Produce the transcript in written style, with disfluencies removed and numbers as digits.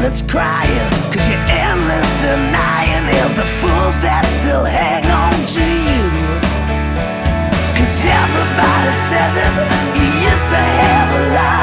that's crying, 'cause you're endless denying it. The fools that still hang on to you, 'cause everybody says it. You used to have a lie.